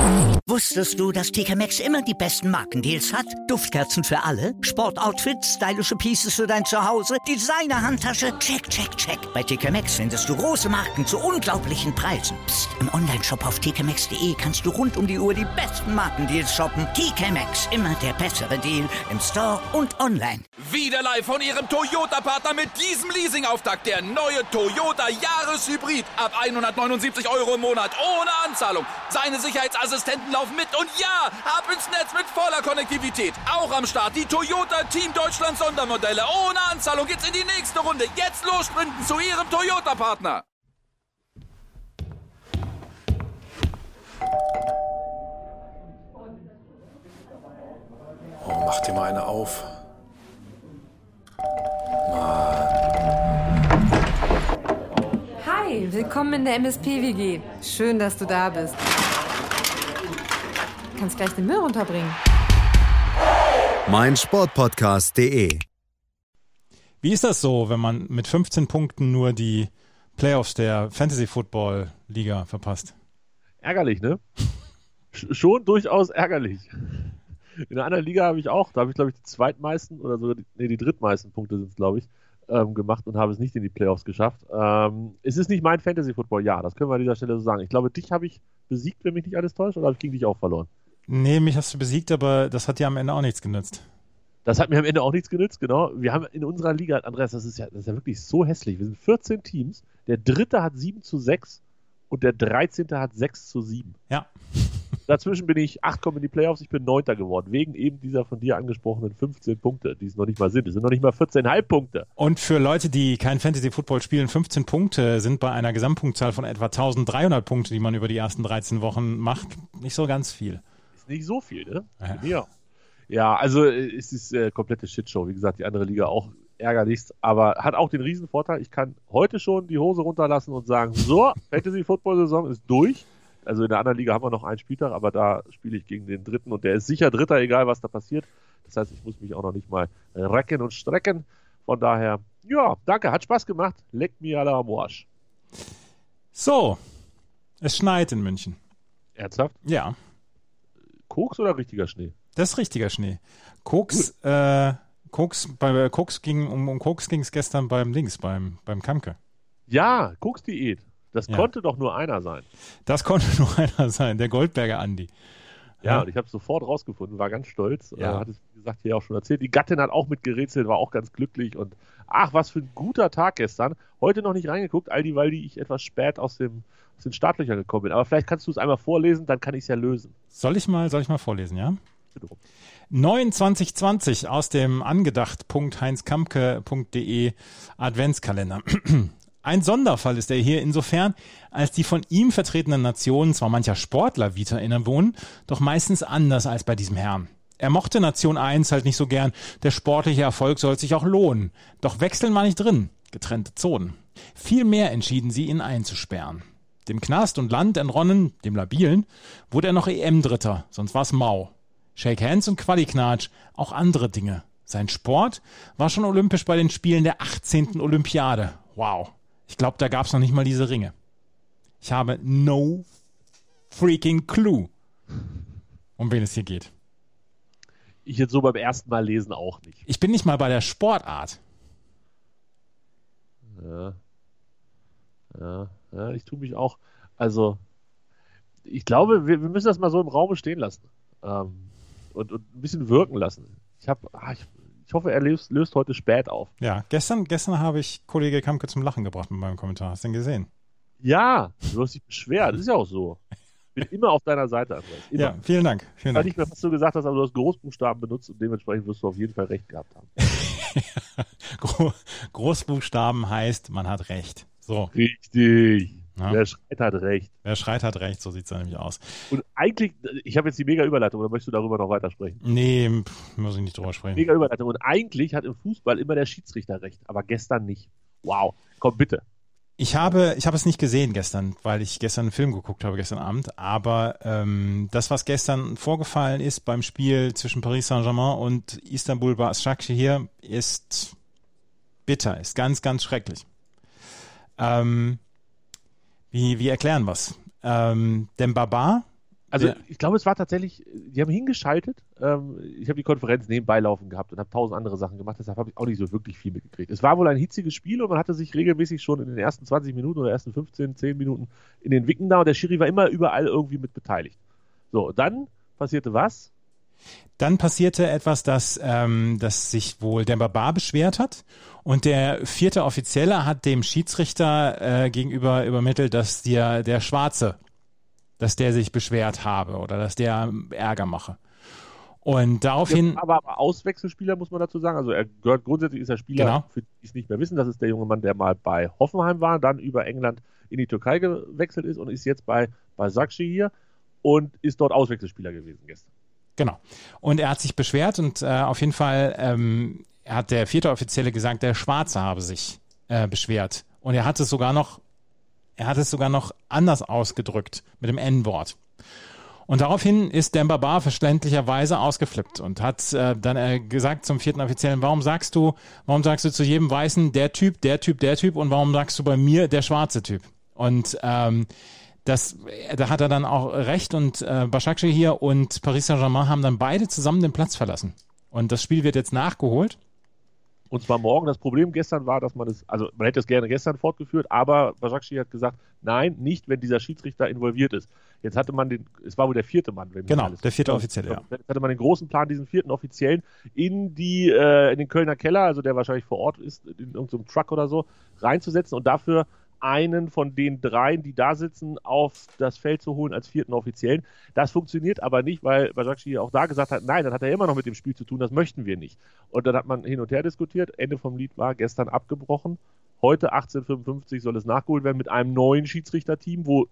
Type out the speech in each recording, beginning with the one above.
Wusstest du, dass TK Maxx immer die besten Markendeals hat? Duftkerzen für alle, Sportoutfits, stylische Pieces für dein Zuhause, Designer-Handtasche, check, check, check. Bei TK Maxx findest du große Marken zu unglaublichen Preisen. Psst. Im Onlineshop auf tkmaxx.de kannst du rund um die Uhr die besten Markendeals shoppen. TK Maxx, immer der bessere Deal im Store und online. Wieder live von Ihrem Toyota-Partner mit diesem Leasing-Auftakt. Der neue Toyota Jahreshybrid. Ab 179 € im Monat. Ohne Anzahlung. Seine Sicherheitsassistenten laufen mit. Und ja, ab ins Netz mit voller Konnektivität. Auch am Start die Toyota Team Deutschland Sondermodelle. Ohne Anzahlung geht's in die nächste Runde. Jetzt los sprinten zu Ihrem Toyota-Partner. Oh, mach dir mal eine auf. Hi, willkommen in der MSP-WG. Schön, dass du da bist. Du kannst gleich den Müll runterbringen. meinsportpodcast.de. Wie ist das so, wenn man mit 15 Punkten nur die Playoffs der Fantasy-Football-Liga verpasst? Ärgerlich, ne? Schon durchaus ärgerlich. In einer anderen Liga habe ich auch, da habe ich glaube ich die zweitmeisten oder sogar die drittmeisten Punkte sind es glaube ich, gemacht und habe es nicht in die Playoffs geschafft. Es ist nicht mein Fantasy-Football, ja, das können wir an dieser Stelle so sagen. Ich glaube, dich habe ich besiegt, wenn mich nicht alles täuscht, oder habe ich gegen dich auch verloren? Nee, mich hast du besiegt, aber das hat dir am Ende auch nichts genützt. Das hat mir am Ende auch nichts genützt, genau. Wir haben in unserer Liga, Andreas, das ist ja wirklich so hässlich. Wir sind 14 Teams, der dritte hat 7-6 und der 13. hat 6-7. Ja. Dazwischen bin ich 8, komme in die Playoffs, ich bin 9. geworden, wegen eben dieser von dir angesprochenen 15 Punkte, die es noch nicht mal sind. Es sind noch nicht mal 14,5 Punkte. Und für Leute, die kein Fantasy-Football spielen, 15 Punkte sind bei einer Gesamtpunktzahl von etwa 1300 Punkte, die man über die ersten 13 Wochen macht, nicht so ganz viel. Ist nicht so viel, ne? Ja. Ja, also es ist komplette Shitshow. Wie gesagt, die andere Liga auch ärgerlichst, aber hat auch den riesen Vorteil, ich kann heute schon die Hose runterlassen und sagen, so, Fantasy-Football-Saison ist durch. Also in der anderen Liga haben wir noch einen Spieltag, aber da spiele ich gegen den Dritten und der ist sicher Dritter, egal was da passiert. Das heißt, ich muss mich auch noch nicht mal recken und strecken. Von daher, ja, danke, hat Spaß gemacht. Leck mir alle am Arsch. So, es schneit in München. Ernsthaft? Ja. Koks oder richtiger Schnee? Das ist richtiger Schnee. Koks ging es gestern beim Kamke. Ja, Koks-Diät. Das konnte doch nur einer sein. Das konnte nur einer sein, der Goldberger Andi. Ja, und ich habe es sofort rausgefunden, war ganz stolz. Ja. Hat es, wie gesagt, hier auch schon erzählt. Die Gattin hat auch mitgerätselt, war auch ganz glücklich. Und ach, was für ein guter Tag gestern. Heute noch nicht reingeguckt, weil ich etwas spät aus den Startlöchern gekommen bin. Aber vielleicht kannst du es einmal vorlesen, dann kann ich es ja lösen. Soll ich mal vorlesen, ja? 2920 aus dem angedacht.heinzkamke.de Adventskalender. Ein Sonderfall ist er hier insofern, als die von ihm vertretenen Nationen zwar mancher Sportler Vita innewohnen, doch meistens anders als bei diesem Herrn. Er mochte Nation 1 halt nicht so gern, der sportliche Erfolg soll sich auch lohnen. Doch wechseln war nicht drin, getrennte Zonen. Vielmehr entschieden sie, ihn einzusperren. Dem Knast und Land entronnen, dem Labilen, wurde er noch EM-Dritter, sonst war's mau. Shake Hands und Quali-Knatsch, auch andere Dinge. Sein Sport war schon olympisch bei den Spielen der 18. Olympiade. Wow. Ich glaube, da gab es noch nicht mal diese Ringe. Ich habe no freaking clue, um wen es hier geht. Ich jetzt so beim ersten Mal lesen auch nicht. Ich bin nicht mal bei der Sportart. Ja, ich tue mich auch. Also, ich glaube, wir müssen das mal so im Raum stehen lassen. Und ein bisschen wirken lassen. Ich hoffe, er löst heute spät auf. Ja, gestern habe ich Kollege Kamke zum Lachen gebracht mit meinem Kommentar. Hast du den gesehen? Ja, du hast dich beschwert. Das ist ja auch so. Ich bin immer auf deiner Seite, Andreas. Immer. Ja, vielen Dank. Ich weiß nicht mehr, was du gesagt hast, aber du hast Großbuchstaben benutzt und dementsprechend wirst du auf jeden Fall recht gehabt haben. Großbuchstaben heißt, man hat Recht. So. Richtig. Ja. Wer schreit, hat recht. Wer schreit, hat recht, so sieht es nämlich aus. Und eigentlich, ich habe jetzt die mega Überleitung, oder möchtest du darüber noch weitersprechen? Nee, muss ich nicht drüber sprechen. Mega Überleitung. Und eigentlich hat im Fußball immer der Schiedsrichter recht, aber gestern nicht. Wow. Komm, bitte. Ich habe es nicht gesehen gestern, weil ich gestern einen Film geguckt habe, gestern Abend. Aber das, was gestern vorgefallen ist beim Spiel zwischen Paris Saint-Germain und Istanbul Başakşehir, ist bitter, ist ganz, ganz schrecklich. Wie erklären wir's? Dembaba Also ich glaube, es war tatsächlich, die haben hingeschaltet. Ich habe die Konferenz nebenbei laufen gehabt und habe 1000 andere Sachen gemacht, deshalb habe ich auch nicht so wirklich viel mitgekriegt. Es war wohl ein hitziges Spiel und man hatte sich regelmäßig schon in den ersten 20 Minuten oder ersten 15, 10 Minuten in den Wicken da und der Schiri war immer überall irgendwie mit beteiligt. So, dann passierte was? Dann passierte etwas, dass sich wohl Demba Ba beschwert hat und der 4. Offizielle hat dem Schiedsrichter gegenüber übermittelt, dass der Schwarze, dass der sich beschwert habe oder dass der Ärger mache. Und daraufhin... Aber Auswechselspieler, muss man dazu sagen. Also er gehört grundsätzlich, ist er Spieler, genau, für die es nicht mehr wissen. Das ist der junge Mann, der mal bei Hoffenheim war, dann über England in die Türkei gewechselt ist und ist jetzt bei Başakşehir hier und ist dort Auswechselspieler gewesen gestern. Genau. Und er hat sich beschwert und auf jeden Fall hat der 4. Offizielle gesagt, der Schwarze habe sich beschwert. Und er hat es sogar noch anders ausgedrückt mit dem N-Wort. Und daraufhin ist Demba Ba verständlicherweise ausgeflippt und hat dann gesagt zum 4. Offiziellen, warum sagst du zu jedem Weißen der Typ und warum sagst du bei mir der schwarze Typ? Und da hat er dann auch recht und Başakşehir und Paris Saint-Germain haben dann beide zusammen den Platz verlassen. Und das Spiel wird jetzt nachgeholt. Und zwar morgen. Das Problem gestern war, dass man hätte es gerne gestern fortgeführt, aber Başakşehir hat gesagt, nein, nicht, wenn dieser Schiedsrichter involviert ist. Jetzt hatte man es war wohl der 4. Mann. Genau, der 4. Offizielle, ja. Jetzt hatte man den großen Plan, diesen 4. Offiziellen in den Kölner Keller, also der wahrscheinlich vor Ort ist, in irgendeinem Truck oder so, reinzusetzen und dafür einen von den 3, die da sitzen, auf das Feld zu holen als 4. Offiziellen. Das funktioniert aber nicht, weil Başakşehir auch da gesagt hat, nein, dann hat er immer noch mit dem Spiel zu tun, das möchten wir nicht. Und dann hat man hin und her diskutiert, Ende vom Lied war gestern abgebrochen. Heute 18:55 soll es nachgeholt werden mit einem neuen Schiedsrichterteam, wo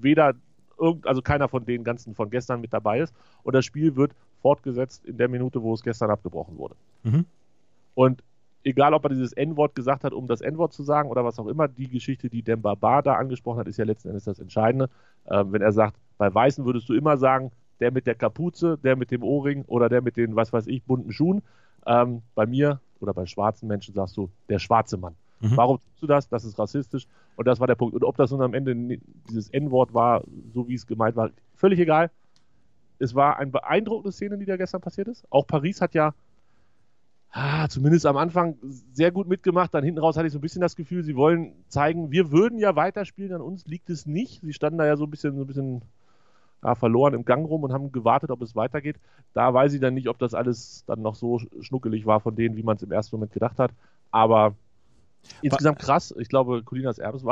also keiner von den ganzen von gestern mit dabei ist. Und das Spiel wird fortgesetzt in der Minute, wo es gestern abgebrochen wurde. Mhm. Und egal, ob er dieses N-Wort gesagt hat, um das N-Wort zu sagen oder was auch immer, die Geschichte, die Demba Ba da angesprochen hat, ist ja letzten Endes das Entscheidende. Wenn er sagt, bei Weißen würdest du immer sagen, der mit der Kapuze, der mit dem Ohrring oder der mit den, was weiß ich, bunten Schuhen. Bei mir oder bei schwarzen Menschen sagst du, der schwarze Mann. Mhm. Warum tust du das? Das ist rassistisch. Und das war der Punkt. Und ob das nun am Ende dieses N-Wort war, so wie es gemeint war, völlig egal. Es war eine beeindruckende Szene, die da gestern passiert ist. Auch Paris hat ja zumindest am Anfang sehr gut mitgemacht. Dann hinten raus hatte ich so ein bisschen das Gefühl, sie wollen zeigen, wir würden ja weiterspielen, an uns liegt es nicht. Sie standen da ja so ein bisschen verloren im Gang rum und haben gewartet, ob es weitergeht. Da weiß ich dann nicht, ob das alles dann noch so schnuckelig war von denen, wie man es im ersten Moment gedacht hat. Aber insgesamt krass. Ich glaube, Colinas Erben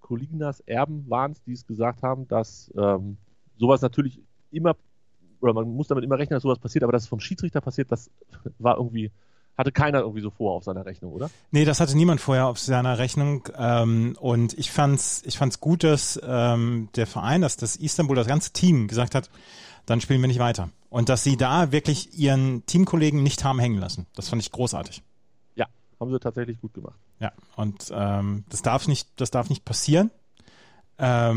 waren es, die es gesagt haben, dass sowas natürlich immer, oder man muss damit immer rechnen, dass sowas passiert, aber dass es vom Schiedsrichter passiert, das war irgendwie... Hatte keiner irgendwie so vor auf seiner Rechnung, oder? Nee, das hatte niemand vorher auf seiner Rechnung. Und ich fand's gut, dass der Verein, dass das Istanbul, das ganze Team gesagt hat, dann spielen wir nicht weiter. Und dass sie da wirklich ihren Teamkollegen nicht haben hängen lassen. Das fand ich großartig. Ja, haben sie tatsächlich gut gemacht. Ja, und das darf nicht passieren. Das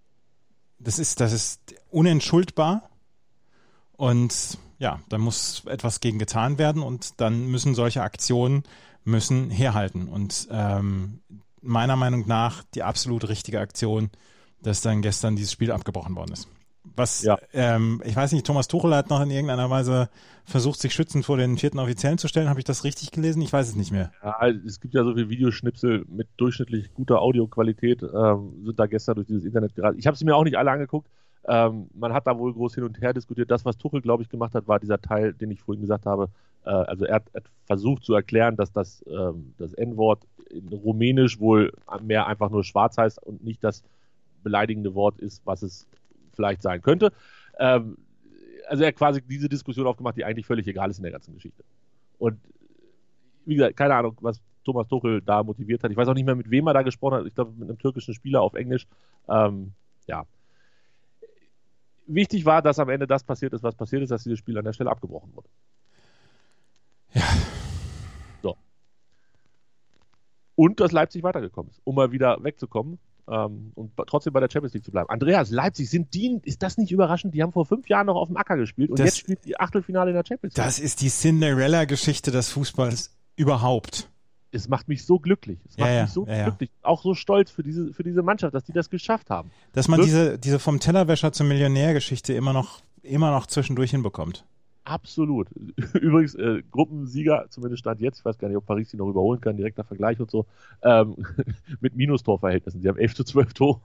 ist unentschuldbar. Und ja, da muss etwas gegen getan werden und dann müssen solche Aktionen herhalten. Und meiner Meinung nach die absolut richtige Aktion, dass dann gestern dieses Spiel abgebrochen worden ist. Ich weiß nicht, Thomas Tuchel hat noch in irgendeiner Weise versucht, sich schützend vor den 4. Offiziellen zu stellen. Habe ich das richtig gelesen? Ich weiß es nicht mehr. Ja, es gibt ja so viele Videoschnipsel mit durchschnittlich guter Audioqualität, sind da gestern durch dieses Internet gerade. Ich habe sie mir auch nicht alle angeguckt. Man hat da wohl groß hin und her diskutiert. Das, was Tuchel, glaube ich, gemacht hat, war dieser Teil, den ich vorhin gesagt habe. Also er hat versucht zu erklären, dass das N-Wort in Rumänisch wohl mehr einfach nur schwarz heißt und nicht das beleidigende Wort ist, was es vielleicht sein könnte. Also er hat quasi diese Diskussion aufgemacht, die eigentlich völlig egal ist in der ganzen Geschichte. Und wie gesagt, keine Ahnung, was Thomas Tuchel da motiviert hat. Ich weiß auch nicht mehr, mit wem er da gesprochen hat. Ich glaube, mit einem türkischen Spieler auf Englisch. Ja. Wichtig war, dass am Ende das passiert ist, was passiert ist, dass dieses Spiel an der Stelle abgebrochen wurde. Ja. So. Und dass Leipzig weitergekommen ist, um mal wieder wegzukommen und trotzdem bei der Champions League zu bleiben. Andreas, Leipzig, ist das nicht überraschend? Die haben vor 5 Jahren noch auf dem Acker gespielt und jetzt spielt die Achtelfinale in der Champions League. Das ist die Cinderella-Geschichte des Fußballs überhaupt. es macht mich so glücklich. Es macht mich so glücklich. Auch so stolz für diese Mannschaft, dass die das geschafft haben. Dass man diese vom Tellerwäscher zum Millionär-Geschichte immer noch zwischendurch hinbekommt. Absolut. Übrigens, Gruppensieger, zumindest Stand jetzt, ich weiß gar nicht, ob Paris die noch überholen kann, direkter Vergleich und so, mit Minustorverhältnissen. Sie haben 11-12 Tore.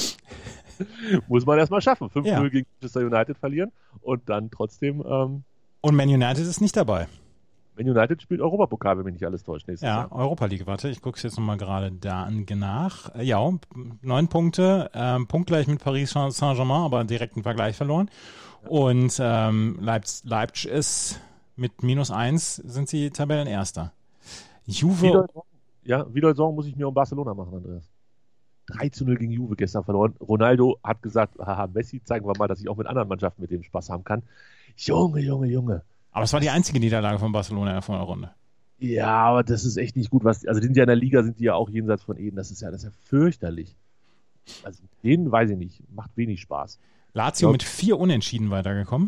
Muss man erstmal schaffen. 5-0 gegen Manchester United verlieren und dann trotzdem... und Man United ist nicht dabei. Man United spielt Europapokal, wenn mich nicht alles täuscht. Ja, Europa League, warte, ich gucke es jetzt nochmal gerade da nach. 9 Punkte, punktgleich mit Paris Saint-Germain, aber direkten Vergleich verloren. Und Leipzig ist mit -1 sind sie Tabellenerster. Juve... Wieder Sorgen muss ich mir um Barcelona machen, Andreas. 3-0 gegen Juve gestern verloren. Ronaldo hat gesagt, haha, Messi, zeigen wir mal, dass ich auch mit anderen Mannschaften mit dem Spaß haben kann. Junge. Aber es war die einzige Niederlage von Barcelona in der Vorrunde. Ja, aber das ist echt nicht gut. Also die sind ja in der Liga, sind die ja auch jenseits von Eden. Das ist ja fürchterlich. Also denen weiß ich nicht. Macht wenig Spaß. Lazio mit 4 Unentschieden weitergekommen.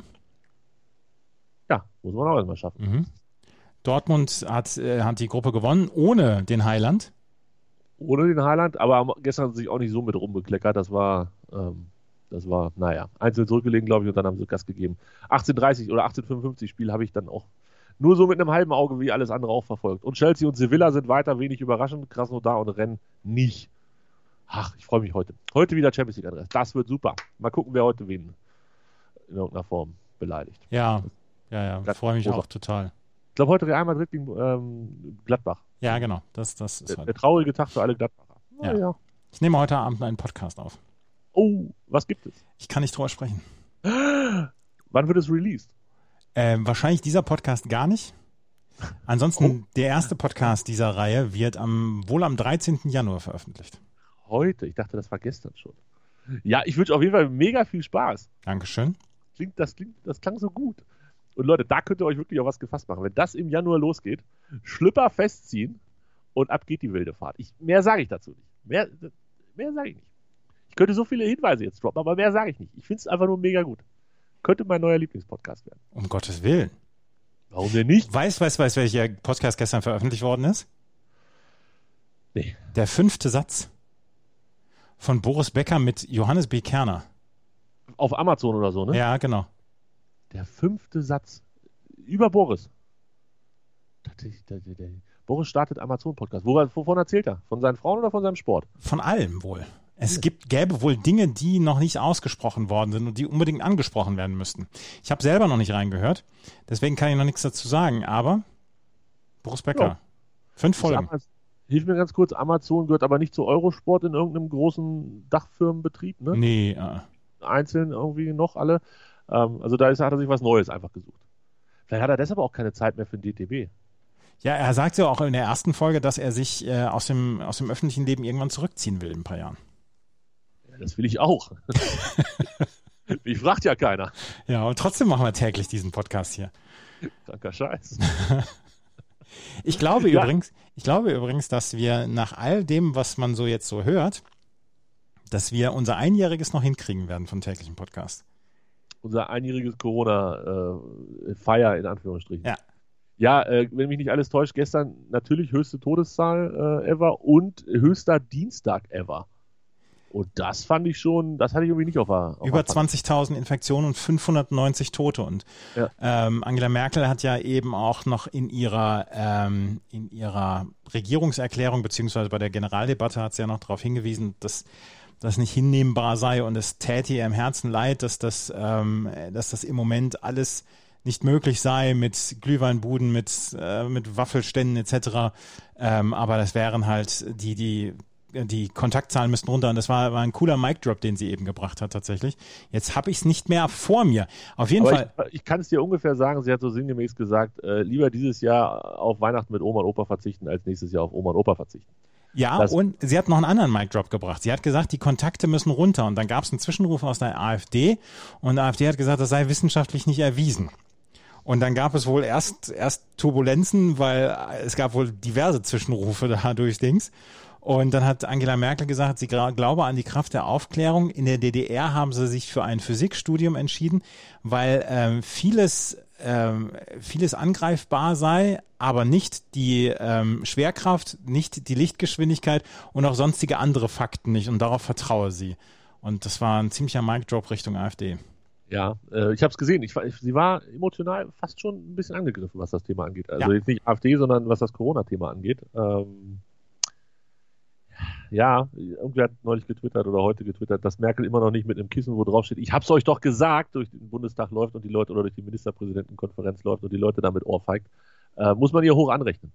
Ja, muss man auch erstmal schaffen. Mhm. Dortmund hat die Gruppe gewonnen, ohne den Haaland. Ohne den Haaland, aber gestern haben sie sich auch nicht so mit rumbekleckert. Das war, naja, einzeln zurückgelegen, glaube ich, und dann haben sie Gas gegeben. 18:30 oder 18:55 Spiel habe ich dann auch nur so mit einem halben Auge wie alles andere auch verfolgt. Und Chelsea und Sevilla sind weiter, wenig überraschend. Krasnodar und Rennes nicht. Ach, ich freue mich heute. Heute wieder Champions League Adresse. Das wird super. Mal gucken, wer heute wen in irgendeiner Form beleidigt. Ja, freue mich auch total. Ich glaube, heute Real Madrid gegen Gladbach. Ja, genau. Das ist heute. Der traurige Tag für alle Gladbacher. Ja. Ich nehme heute Abend einen Podcast auf. Oh, was gibt es? Ich kann nicht drüber sprechen. Wann wird es released? Wahrscheinlich dieser Podcast gar nicht. Ansonsten der erste Podcast dieser Reihe wird wohl am 13. Januar veröffentlicht. Heute? Ich dachte, das war gestern schon. Ja, ich wünsche auf jeden Fall mega viel Spaß. Dankeschön. Das klang so gut. Und Leute, da könnt ihr euch wirklich auch was gefasst machen. Wenn das im Januar losgeht, Schlüpper festziehen und ab geht die wilde Fahrt. Mehr sage ich dazu nicht. Mehr sage ich nicht. Ich könnte so viele Hinweise jetzt droppen, aber mehr sage ich nicht. Ich finde es einfach nur mega gut. Könnte mein neuer Lieblingspodcast werden. Um Gottes Willen. Warum denn nicht? Weiß, welcher Podcast gestern veröffentlicht worden ist? Nee. Der 5. Satz von Boris Becker mit Johannes B. Kerner. Auf Amazon oder so, ne? Ja, genau. Der 5. Satz. Über Boris. Boris startet Amazon-Podcast. Wovon erzählt er? Von seinen Frauen oder von seinem Sport? Von allem wohl. Es gäbe wohl Dinge, die noch nicht ausgesprochen worden sind und die unbedingt angesprochen werden müssten. Ich habe selber noch nicht reingehört, deswegen kann ich noch nichts dazu sagen, aber Boris Becker, 5 Folgen. Hilf mir ganz kurz, Amazon gehört aber nicht zu Eurosport in irgendeinem großen Dachfirmenbetrieb, ne? Nee. Einzeln irgendwie noch alle. Also da hat er sich was Neues einfach gesucht. Vielleicht hat er deshalb auch keine Zeit mehr für den DTB. Ja, er sagt ja auch in der ersten Folge, dass er sich aus dem öffentlichen Leben irgendwann zurückziehen will in ein paar Jahren. Ja, das will ich auch. Mich fragt ja keiner. Ja, und trotzdem machen wir täglich diesen Podcast hier. Kranker Scheiß. Ich glaube übrigens, dass wir nach all dem, was man so jetzt so hört, dass wir unser Einjähriges noch hinkriegen werden von täglichen Podcast. Unser einjähriges Corona-Feier in Anführungsstrichen. Ja. Ja, wenn mich nicht alles täuscht, gestern natürlich höchste Todeszahl ever und höchster Dienstag ever. Und das fand ich schon, das hatte ich irgendwie nicht auf der Über 20.000 Infektionen und 590 Tote. Und Angela Merkel hat ja eben auch noch in ihrer Regierungserklärung beziehungsweise bei der Generaldebatte hat sie ja noch darauf hingewiesen, dass das nicht hinnehmbar sei und es täte ihr im Herzen leid, dass das im Moment alles nicht möglich sei mit Glühweinbuden, mit Waffelständen etc. Aber das wären halt die Kontaktzahlen müssten runter und das war ein cooler Mic-Drop, den sie eben gebracht hat tatsächlich. Jetzt habe ich es nicht mehr vor mir. Auf jeden Fall. Ich kann es dir ungefähr sagen, sie hat so sinngemäß gesagt, lieber dieses Jahr auf Weihnachten mit Oma und Opa verzichten, als nächstes Jahr auf Oma und Opa verzichten. Ja, und sie hat noch einen anderen Mic-Drop gebracht. Sie hat gesagt, die Kontakte müssen runter und dann gab es einen Zwischenruf aus der AfD und die AfD hat gesagt, das sei wissenschaftlich nicht erwiesen. Und dann gab es wohl erst Turbulenzen, weil es gab wohl diverse Zwischenrufe da durch Dings. Und dann hat Angela Merkel gesagt, sie glaube an die Kraft der Aufklärung. In der DDR haben sie sich für ein Physikstudium entschieden, weil vieles angreifbar sei, aber nicht die Schwerkraft, nicht die Lichtgeschwindigkeit und auch sonstige andere Fakten nicht. Und darauf vertraue sie. Und das war ein ziemlicher Mic-Drop Richtung AfD. Ja, ich habe es gesehen. Sie war emotional fast schon ein bisschen angegriffen, was das Thema angeht. Also Ja. jetzt nicht AfD, sondern was das Corona-Thema angeht. Ja, irgendwer hat neulich getwittert oder heute getwittert, dass Merkel immer noch nicht mit einem Kissen, wo drauf steht, ich hab's euch doch gesagt, durch den Bundestag läuft und die Leute oder durch die Ministerpräsidentenkonferenz läuft und die Leute damit ohrfeigt, muss man ihr hoch anrechnen.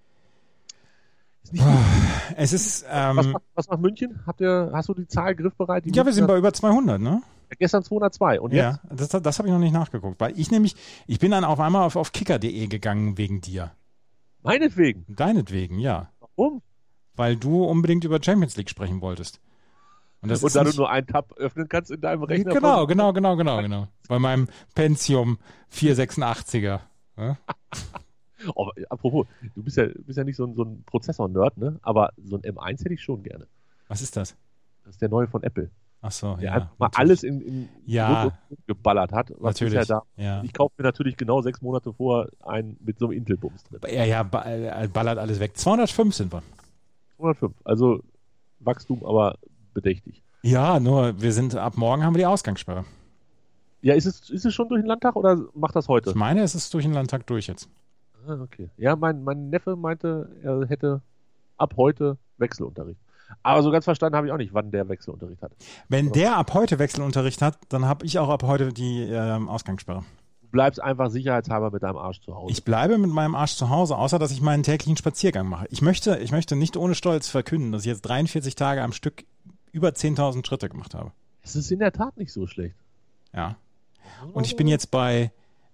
Ist nicht Es ist, was macht München? Hast du die Zahl griffbereit? Die ja, wir Münchner- sind bei über 200, ne? Gestern 202 und jetzt? Ja, das habe ich noch nicht nachgeguckt, weil ich bin dann auf einmal auf kicker.de gegangen wegen dir. Meinetwegen. Deinetwegen, ja. Warum? Weil du unbedingt über Champions League sprechen wolltest. Und das Und ist da nicht, du nur einen Tab öffnen kannst in deinem Rechner. genau. Bei meinem Pentium 486er. Ja? Oh, apropos, du bist ja nicht so ein Prozessor-Nerd, ne? Aber so ein M1 hätte ich schon gerne. Was ist das? Das ist der neue von Apple. Ach so, Der ja. einfach mal natürlich. alles in Ja. Grund und geballert hat. Was Natürlich. ist ja da? Ja. Ich kaufe mir natürlich genau 6 Monate vor einen mit so einem Intel-Bums drin. Ja, ballert alles weg. 205 sind wir. 205. Also Wachstum, aber bedächtig. Ja, nur ab morgen haben wir die Ausgangssperre. Ja, ist es schon durch den Landtag oder macht das heute? Ich meine, es ist durch den Landtag durch jetzt. Ah, okay. Ja, mein Neffe meinte, er hätte ab heute Wechselunterricht. Aber so ganz verstanden habe ich auch nicht, wann der Wechselunterricht hat. Wenn der ab heute Wechselunterricht hat, dann habe ich auch ab heute die Ausgangssperre. Du bleibst einfach sicherheitshalber mit deinem Arsch zu Hause. Ich bleibe mit meinem Arsch zu Hause, außer dass ich meinen täglichen Spaziergang mache. Ich möchte nicht ohne Stolz verkünden, dass ich jetzt 43 Tage am Stück über 10.000 Schritte gemacht habe. Es ist in der Tat nicht so schlecht. Ja. Und ich bin jetzt bei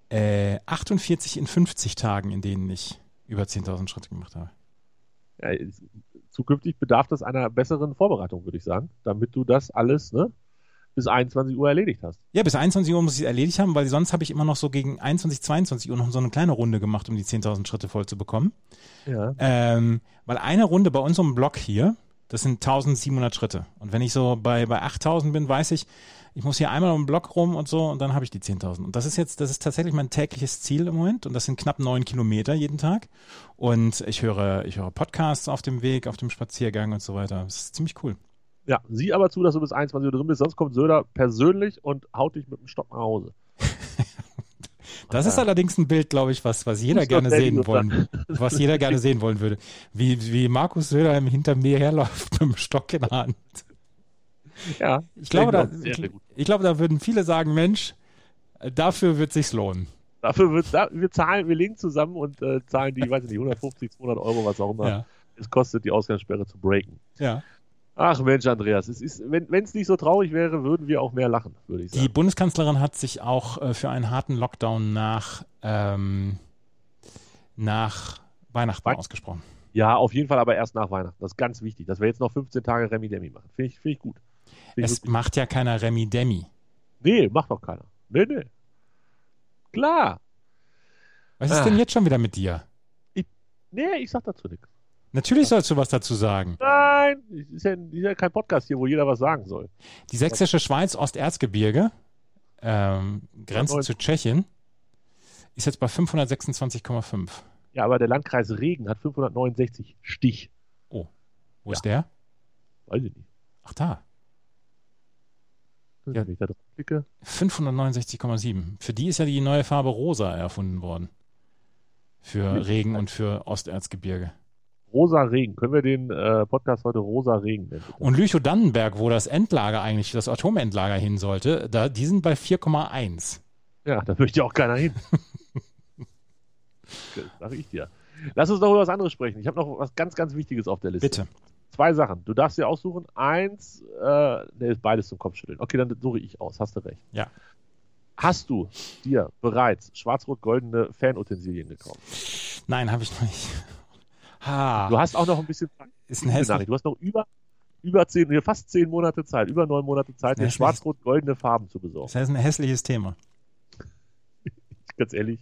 48 in 50 Tagen, in denen ich über 10.000 Schritte gemacht habe. Ja, zukünftig bedarf das einer besseren Vorbereitung, würde ich sagen, damit du das alles bis 21 Uhr erledigt hast. Ja, bis 21 Uhr muss ich es erledigt haben, weil sonst habe ich immer noch so gegen 21, 22 Uhr noch so eine kleine Runde gemacht, um die 10.000 Schritte voll zu bekommen. Ja. Weil eine Runde bei unserem Block hier, das sind 1.700 Schritte. Und wenn ich so bei 8.000 bin, weiß ich muss hier einmal um den Block rum und so und dann habe ich die 10.000. Und das ist tatsächlich mein tägliches Ziel im Moment und das sind knapp 9 Kilometer jeden Tag. Und ich höre Podcasts auf dem Weg, auf dem Spaziergang und so weiter. Das ist ziemlich cool. Ja, sieh aber zu, dass du bis 21 Uhr drin bist, sonst kommt Söder persönlich und haut dich mit dem Stock nach Hause. Das ist allerdings ein Bild, glaube ich, was jeder gerne sehen wollen würde. Wie Markus Söder hinter mir herläuft mit dem Stock in der Hand. Ja, Ich glaube, sehr gut. da würden viele sagen, Mensch, dafür wird es sich lohnen. Wir legen zusammen und zahlen die, weiß ich nicht, 150, 200 Euro, was auch immer Ja. es kostet, die Ausgangssperre zu breaken. Ja. Ach Mensch, Andreas, wenn es nicht so traurig wäre, würden wir auch mehr lachen, würde ich Die sagen. Bundeskanzlerin hat sich auch für einen harten Lockdown nach Weihnachten ausgesprochen. Ja, auf jeden Fall, aber erst nach Weihnachten. Das ist ganz wichtig, dass wir jetzt noch 15 Tage Remi-Demi machen. Finde ich gut. Es macht ja keiner Remi-Demi. Nee, macht doch keiner. Nee. Klar. Was ist denn jetzt schon wieder mit dir? Ich sag dazu nichts. Natürlich sollst du was dazu sagen. Nein, ist ja kein Podcast hier, wo jeder was sagen soll. Die sächsische Schweiz, Osterzgebirge, Grenze zu Tschechien, ist jetzt bei 526,5. Ja, aber der Landkreis Regen hat 569 Stich. Oh, wo ist der? Weiß ich nicht. Ach da, Ja. Wenn ich da drauf klicke. 569,7. Für die ist ja die neue Farbe rosa erfunden worden. Für Regen und für Osterzgebirge. Rosa Regen. Können wir den Podcast heute Rosa Regen nennen? Bitte? Und Lüchow-Dannenberg, wo das Endlager eigentlich, das Atomendlager hin sollte, die sind bei 4,1. Ja, da möchte auch keiner hin. Das sage ich dir. Lass uns noch über was anderes sprechen. Ich habe noch was ganz, ganz Wichtiges auf der Liste. Bitte. 2 Sachen. Du darfst dir aussuchen. Eins, ist beides zum Kopfschütteln. Okay, dann suche ich aus. Hast du recht. Ja. Hast du dir bereits schwarz-rot-goldene Fanutensilien gekauft? Nein, habe ich noch nicht. Du hast auch noch ein bisschen Ist ein hässlich. Du hast noch fast 10 Monate Zeit, über 9 Monate Zeit, dir Hässliches- schwarz-rot-goldene Farben zu besorgen. Das heißt, ein hässliches Thema. Ganz ehrlich.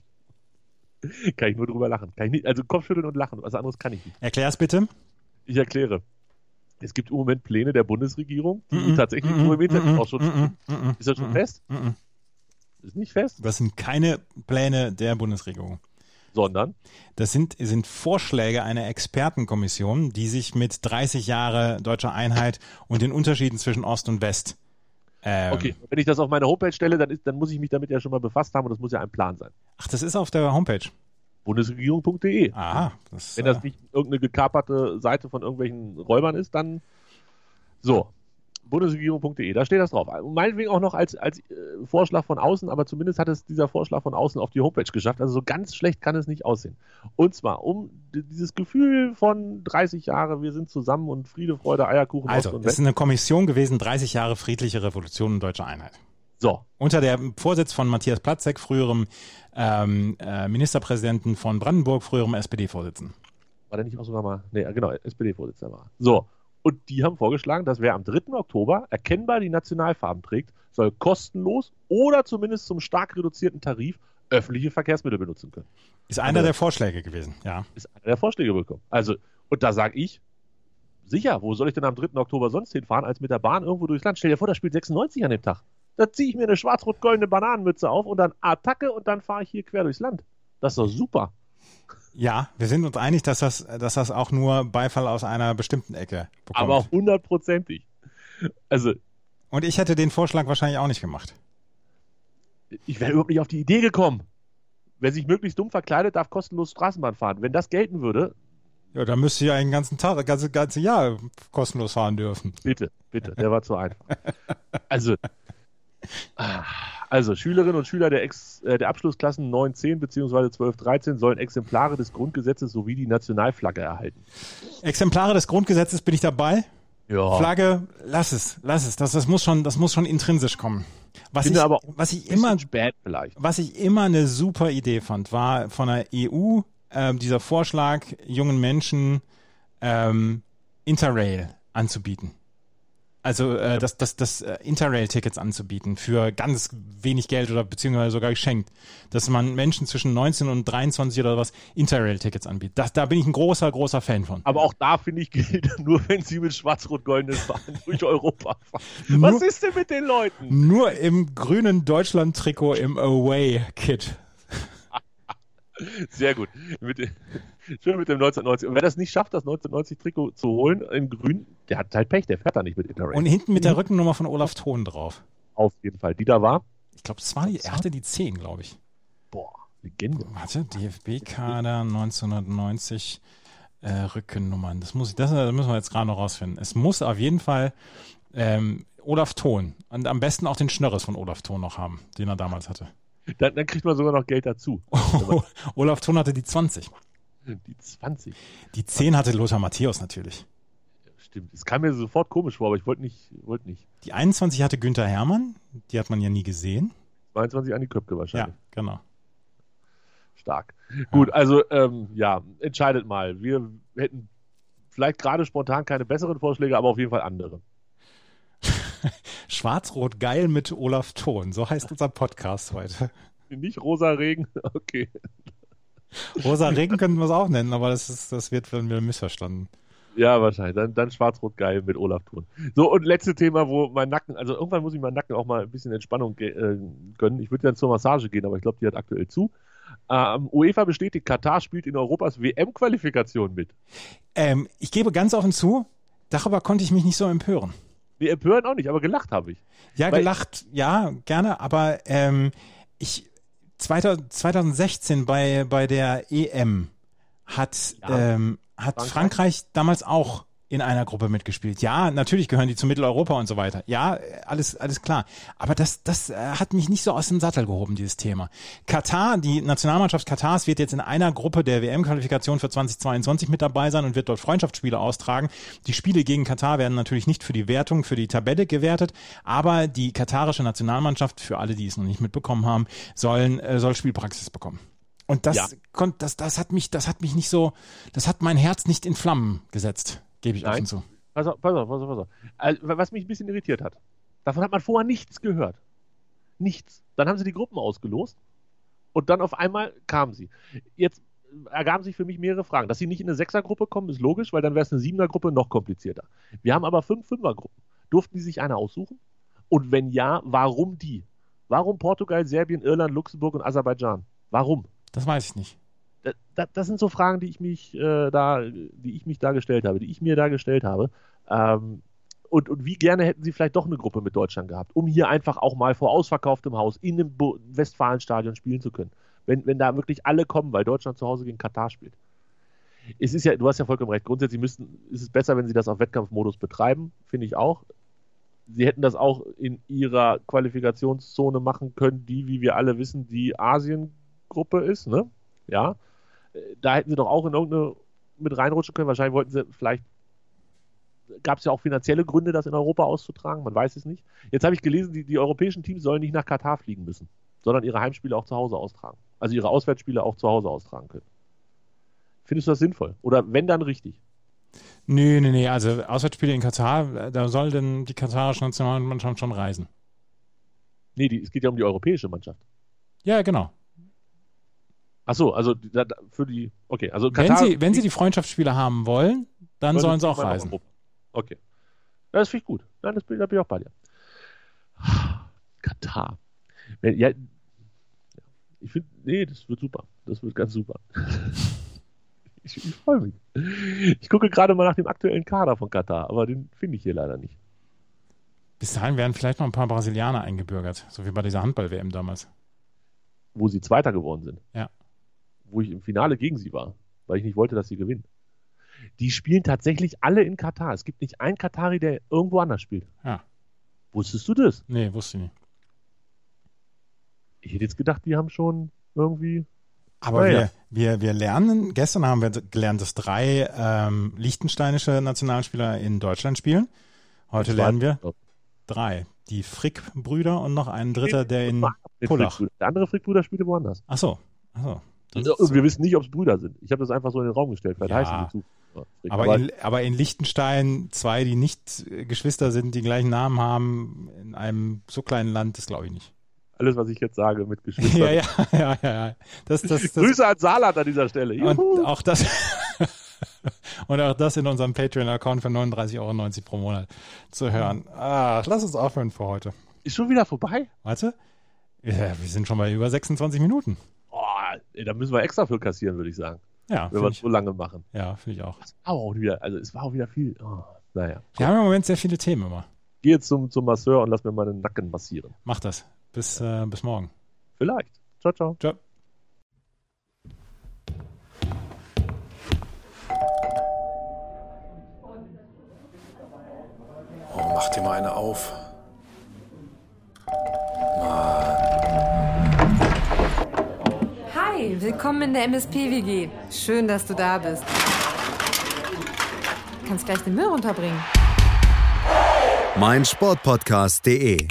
Kann ich nur drüber lachen. Kann ich nicht, also Kopfschütteln und lachen. Was anderes kann ich nicht. Erklär's bitte. Ich erkläre. Es gibt im Moment Pläne der Bundesregierung, die tatsächlich nur im Internet auch schon stehen. Ist das schon fest? Ist nicht fest? Das sind keine Pläne der Bundesregierung. Sondern? Das sind Vorschläge einer Expertenkommission, die sich mit 30 Jahre deutscher Einheit und den Unterschieden zwischen Ost und West. Okay, wenn ich das auf meine Homepage stelle, dann muss ich mich damit ja schon mal befasst haben und das muss ja ein Plan sein. Ach, das ist auf der Homepage. Bundesregierung.de. Ah, wenn das nicht irgendeine gekaperte Seite von irgendwelchen Räubern ist, dann so. Bundesregierung.de, da steht das drauf. Meinetwegen auch noch als Vorschlag von außen, aber zumindest hat es dieser Vorschlag von außen auf die Homepage geschafft. Also so ganz schlecht kann es nicht aussehen. Und zwar um dieses Gefühl von 30 Jahre, wir sind zusammen und Friede, Freude, Eierkuchen. Also, es ist eine Kommission gewesen, 30 Jahre friedliche Revolution und deutsche Einheit. So. Unter der Vorsitz von Matthias Platzek, früherem Ministerpräsidenten von Brandenburg, früherem SPD-Vorsitzenden. War der nicht auch sogar mal? Nee, genau, SPD-Vorsitzender war. So. Und die haben vorgeschlagen, dass wer am 3. Oktober erkennbar die Nationalfarben trägt, soll kostenlos oder zumindest zum stark reduzierten Tarif öffentliche Verkehrsmittel benutzen können. Ist einer der Vorschläge gewesen, ja. Ist einer der Vorschläge bekommen. Also, und da sage ich, sicher, wo soll ich denn am 3. Oktober sonst hinfahren, als mit der Bahn irgendwo durchs Land? Stell dir vor, da spielt 96 an dem Tag. Da ziehe ich mir eine schwarz-rot-goldene Bananenmütze auf und dann Attacke und dann fahre ich hier quer durchs Land. Das ist doch super. Ja, wir sind uns einig, dass das auch nur Beifall aus einer bestimmten Ecke bekommt. Aber 100%ig. Also. Und ich hätte den Vorschlag wahrscheinlich auch nicht gemacht. Ich wäre überhaupt nicht auf die Idee gekommen. Wer sich möglichst dumm verkleidet, darf kostenlos Straßenbahn fahren. Wenn das gelten würde. Ja, dann müsste ich einen ganzen Tag, ganze Jahr kostenlos fahren dürfen. Bitte, der war zu einfach. Also Schülerinnen und Schüler der Abschlussklassen 9, 10 bzw. 12, 13 sollen Exemplare des Grundgesetzes sowie die Nationalflagge erhalten. Exemplare des Grundgesetzes bin ich dabei. Ja. Flagge, lass es. Das muss schon intrinsisch kommen. Was ich immer eine super Idee fand, war von der EU dieser Vorschlag, jungen Menschen Interrail anzubieten. Also das Interrail-Tickets anzubieten für ganz wenig Geld oder beziehungsweise sogar geschenkt. Dass man Menschen zwischen 19 und 23 oder was Interrail-Tickets anbietet. Da bin ich ein großer Fan von. Aber auch da finde ich gilt nur, wenn sie mit schwarz-rot-goldenes Fahren durch Europa fahren. Was ist denn mit den Leuten? Nur im grünen Deutschland-Trikot im Away-Kit. Sehr gut. Schön mit dem 1990. Und wer das nicht schafft, das 1990-Trikot zu holen in grün, der hat halt Pech, der fährt da nicht mit Interrail. Und hinten mit der Rückennummer von Olaf Thon drauf. Auf jeden Fall. Die da war? Ich glaube, er hatte die 10, glaube ich. Boah, Legende. Warte, DFB-Kader 1990 Rückennummern. Das müssen wir jetzt gerade noch rausfinden. Es muss auf jeden Fall Olaf Thon und am besten auch den Schnörres von Olaf Thon noch haben, den er damals hatte. Dann kriegt man sogar noch Geld dazu. Olaf Thon hatte die 20. Die 20? Die 10 hatte Lothar Matthäus natürlich. Stimmt, es kam mir sofort komisch vor, aber ich wollte nicht. Die 21 hatte Günther Herrmann, die hat man ja nie gesehen. 22 Andi Köpke wahrscheinlich. Ja, genau. Stark. Ja. Gut, also entscheidet mal. Wir hätten vielleicht gerade spontan keine besseren Vorschläge, aber auf jeden Fall andere. Schwarz-Rot geil mit Olaf Thon, so heißt unser Podcast heute. Nicht Rosa Regen, okay. Rosa Regen könnten wir es auch nennen, aber das wird dann wieder missverstanden. Ja, wahrscheinlich. Dann Schwarz-Rot geil mit Olaf Thon. So, und letztes Thema, wo mein Nacken, also irgendwann muss ich meinen Nacken auch mal ein bisschen Entspannung gönnen. Ich würde dann zur Massage gehen, aber ich glaube, die hat aktuell zu. UEFA bestätigt, Katar spielt in Europas WM-Qualifikation mit. Ich gebe ganz offen zu, darüber konnte ich mich nicht so empören. Nee, empören auch nicht, aber gelacht habe ich. Ja, gelacht, ja, gerne, aber 2016 bei der EM hat Frankreich damals auch in einer Gruppe mitgespielt. Ja, natürlich gehören die zu Mitteleuropa und so weiter. Ja, alles klar. Aber das hat mich nicht so aus dem Sattel gehoben, dieses Thema. Katar, die Nationalmannschaft Katars wird jetzt in einer Gruppe der WM-Qualifikation für 2022 mit dabei sein und wird dort Freundschaftsspiele austragen. Die Spiele gegen Katar werden natürlich nicht für die Wertung, für die Tabelle gewertet, aber die katarische Nationalmannschaft, für alle, die es noch nicht mitbekommen haben, soll Spielpraxis bekommen. Und das hat mich nicht so, das hat mein Herz nicht in Flammen gesetzt. Gebe ich offen zu. Pass auf. Also, was mich ein bisschen irritiert hat, davon hat man vorher nichts gehört. Nichts. Dann haben sie die Gruppen ausgelost und dann auf einmal kamen sie. Jetzt ergaben sich für mich mehrere Fragen. Dass sie nicht in eine 6er-Gruppe kommen, ist logisch, weil dann wäre es eine 7er-Gruppe noch komplizierter. Wir haben aber 5 5er-Gruppen. Durften die sich eine aussuchen? Und wenn ja, warum die? Warum Portugal, Serbien, Irland, Luxemburg und Aserbaidschan? Warum? Das weiß ich nicht. Das sind so Fragen, die ich mir da gestellt habe. Und wie gerne hätten sie vielleicht doch eine Gruppe mit Deutschland gehabt, um hier einfach auch mal vor ausverkauftem Haus in einem Westfalenstadion spielen zu können. Wenn da wirklich alle kommen, weil Deutschland zu Hause gegen Katar spielt. Es ist ja, du hast ja vollkommen recht, grundsätzlich ist es besser, wenn sie das auf Wettkampfmodus betreiben, finde ich auch. Sie hätten das auch in ihrer Qualifikationszone machen können, die, wie wir alle wissen, die Asien-Gruppe ist, ne? Ja. Da hätten sie doch auch in irgendeine mit reinrutschen können. Wahrscheinlich wollten sie gab es ja auch finanzielle Gründe, das in Europa auszutragen, man weiß es nicht. Jetzt habe ich gelesen, die europäischen Teams sollen nicht nach Katar fliegen müssen, sondern ihre Heimspiele auch zu Hause austragen. Also ihre Auswärtsspiele auch zu Hause austragen können. Findest du das sinnvoll? Oder wenn, dann richtig? Nee. Also Auswärtsspiele in Katar, da soll denn die katarische Nationalmannschaft schon reisen. Nee, es geht ja um die europäische Mannschaft. Ja, genau. Ach so, also für die, okay. Also Katar, wenn sie die Freundschaftsspiele haben wollen, dann sollen sie auch reisen. Okay. Ja, das finde ich gut. Nein, da bin ich auch bei dir. Katar. Ja, ich finde, nee, das wird super. Das wird ganz super. Ich freue mich. Ich gucke gerade mal nach dem aktuellen Kader von Katar, aber den finde ich hier leider nicht. Bis dahin werden vielleicht noch ein paar Brasilianer eingebürgert, so wie bei dieser Handball-WM damals. Wo sie Zweiter geworden sind. Ja. Wo ich im Finale gegen sie war, weil ich nicht wollte, dass sie gewinnen. Die spielen tatsächlich alle in Katar. Es gibt nicht einen Katari, der irgendwo anders spielt. Ja. Wusstest du das? Nee, wusste ich nicht. Ich hätte jetzt gedacht, die haben schon irgendwie... Aber wir lernen, gestern haben wir gelernt, dass 3 liechtensteinische Nationalspieler in Deutschland spielen. Heute lernen wir 3. Die Frick-Brüder und noch einen Dritter, der in Pullach. Der andere Frick-Bruder spielte woanders. Ach so. Und wir wissen nicht, ob es Brüder sind. Ich habe das einfach so in den Raum gestellt. Vielleicht heißen die zu. Aber in Liechtenstein 2, die nicht Geschwister sind, die gleichen Namen haben, in einem so kleinen Land, das glaube ich nicht. Alles, was ich jetzt sage, mit Geschwistern. Ja. Das Grüße an Saarland an dieser Stelle. Juhu. Und auch das in unserem Patreon-Account für 39,90 € pro Monat zu hören. Lass uns aufhören für heute. Ist schon wieder vorbei? Warte. Ja, wir sind schon bei über 26 Minuten. Da müssen wir extra für kassieren, würde ich sagen. Ja. Wenn wir es so lange machen. Ja, finde ich auch. Es war auch wieder viel. Naja. Wir haben im Moment sehr viele Themen immer. Geh jetzt zum Masseur und lass mir meinen Nacken massieren. Mach das. Bis morgen. Vielleicht. Ciao, ciao. Ciao. Oh, mach dir mal eine auf. Hi, willkommen in der MSP-WG. Schön, dass du da bist. Du kannst gleich den Müll runterbringen. meinsportpodcast.de.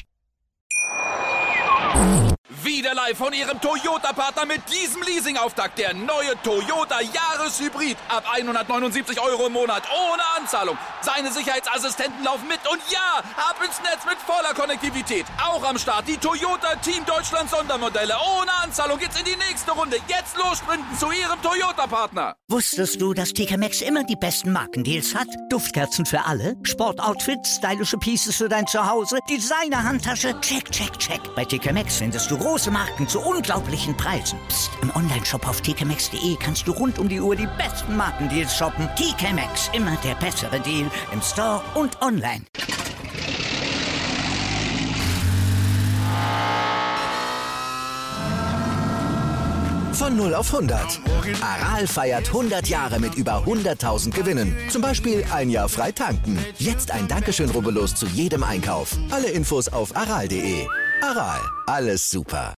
Wieder live von Ihrem Toyota-Partner mit diesem Leasing-Auftakt. Der neue Toyota Jahreshybrid. Ab 179 € im Monat. Ohne Anzahlung. Seine Sicherheitsassistenten laufen mit. Und ja, ab ins Netz mit voller Konnektivität. Auch am Start die Toyota Team Deutschland Sondermodelle. Ohne Anzahlung geht's in die nächste Runde. Jetzt los sprinten zu Ihrem Toyota-Partner. Wusstest du, dass TK Maxx immer die besten Markendeals hat? Duftkerzen für alle, Sportoutfits, stylische Pieces für dein Zuhause, Designer-Handtasche, check. Bei TK Maxx findest du große Marken zu unglaublichen Preisen. Psst. Im Onlineshop auf tkmaxx.de kannst du rund um die Uhr die besten Markendeals shoppen. TK Maxx, immer der bessere Deal im Store und online. Von 0 auf 100. Aral feiert 100 Jahre mit über 100.000 Gewinnen. Zum Beispiel ein Jahr frei tanken. Jetzt ein Dankeschön, rubbellos zu jedem Einkauf. Alle Infos auf aral.de. Aral, alles super.